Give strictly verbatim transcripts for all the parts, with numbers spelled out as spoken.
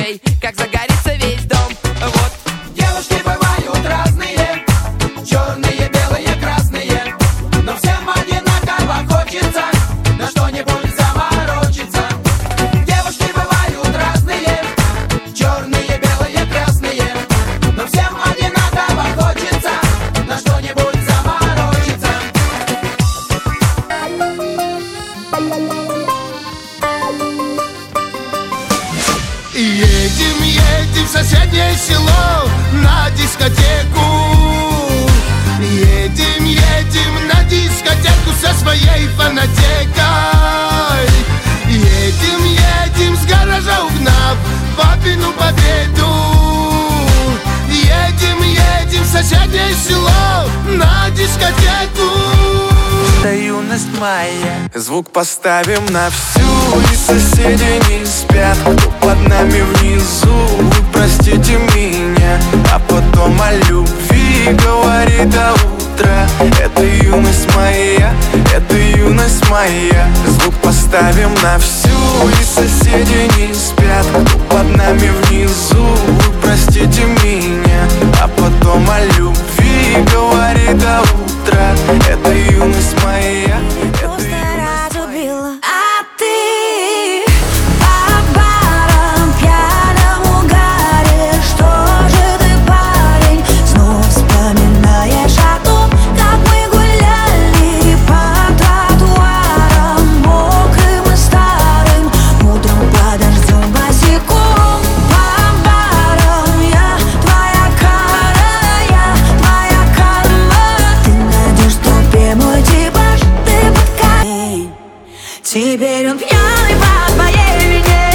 свечей, как загорится весь дом. Вот. Девушки бывают разные, черные, белые, красные, но всем одинаково хочется на что-нибудь заморочиться. Девушки бывают разные, черные, белые, красные, но всем одинаково хочется на что-нибудь заморочиться. Едем, едем в соседнее село на дискотеку. Едем, едем на дискотеку со своей фанатекой. Едем, едем с гаража угнав папину победу. Едем, едем в соседнее село на дискотеку. Это юность моя, звук поставим на всю, и соседи не спят, кто под нами внизу. Вы простите меня, а потом о любви говори до утра. Это юность моя, это юность моя. Звук поставим на всю, и соседи не спят, кто под нами внизу. Вы простите меня, а потом о любви говори до утра. Это юность моя, это юность моя. А ты по барам пьяным угаришь. Что же ты, парень, снова вспоминаешь о том, как мы гуляли по тротуарам мокрым и старым, утром под дождем босиком. По барам я твоя кара, я твоя карма. Ты найдешь в толпе мой типаж, ты подкай. Теперь он пьяный по твоей вине.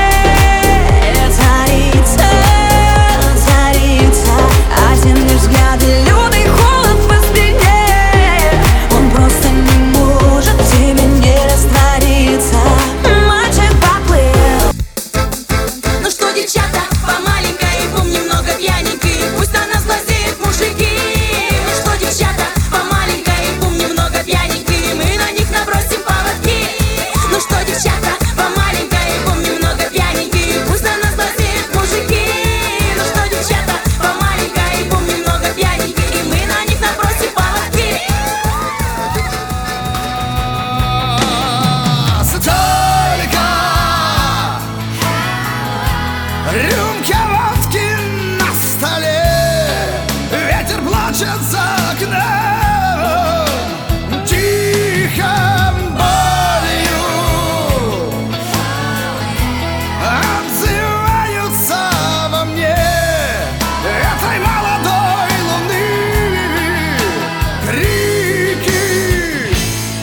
Царица, царица, один лишь взгляд и лютый холод по спине. Он просто не может в тебе не раствориться. Мальчик поплыл. Ну что, девчата, по маленькой, бум немного пьяненький, пусть на нас глазеют мужики. Ну что, девчата, по маленькой, бум немного пьяненький, мы на них набросим поводки. Ну что, девчата, по маленькой, бум немного пьяненький, пусть на нас глазеют мужики. Ну что, девчата, по маленькой, бум немного пьяненький, и мы на них набросим поводки. Только рюмка водки на столе, ветер плачет за окном, тихо болью отзываются во мне этой молодой луны крики.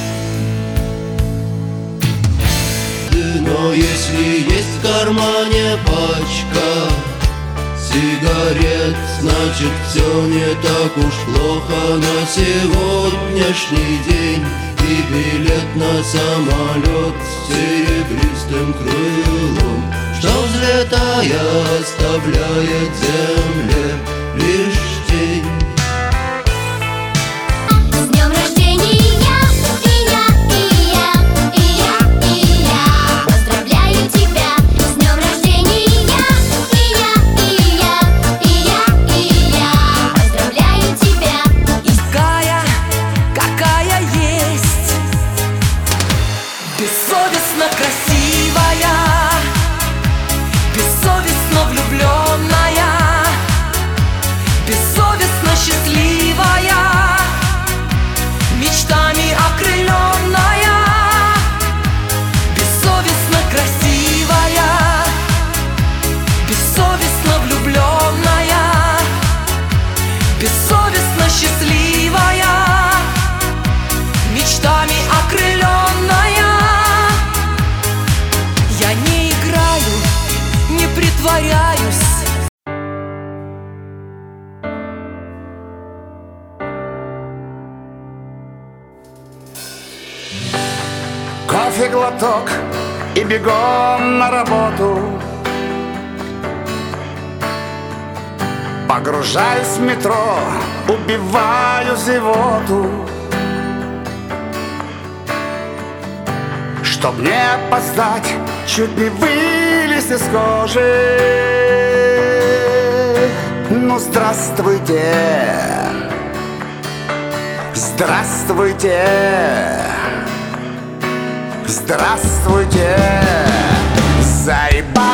Но если есть в кармане пачка сигарет, значит все не так уж плохо на сегодняшний день. И билет на самолет с серебристым крылом, что взлетая оставляет земле лишь тень. С днем рождения, и я, и я, и я, и я поздравляю тебя. С днем рождения, и я, и я, и я, и я поздравляю тебя. Такая, какая есть, бессовестно красивая, бессовестно влюбленная, бессовестно счастливая, мечтами окрыленная, бессовестно красивая, бессовестно влюбленная, бессовестно счастливая, мечтами окрыленная. Я не играю, не притворяюсь. Кофе глоток и бегом на работу. Погружаюсь в метро, убиваю зевоту. Чтоб не опоздать, чуть не вылез из кожи. Ну, здравствуйте, здравствуйте, здравствуйте, заебал.